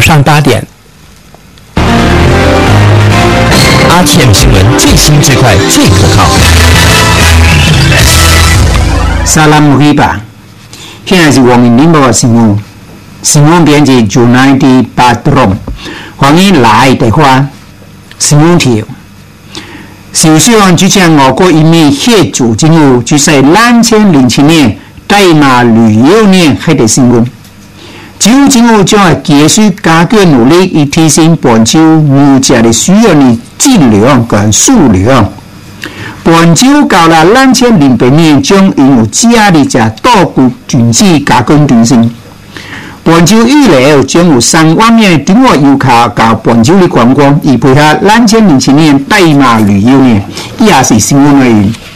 上8点。 RTM 新闻最新最快最可靠。 Salam Muhiba， 现在是王英林的新闻。新闻编辑 Junaidi Badrom， 欢迎来的话，新闻条。首相之前俄国一名协助政府就在2007年大马旅游年开的新闻。政府将会继续加强努力，以提升本州目前的需要的质量跟数量。本州到了2008年将拥有加多股军事加工中心。本州预料将有3万名中国游客到本州的观光，以配合2007年大马旅游年。以下是新闻内容。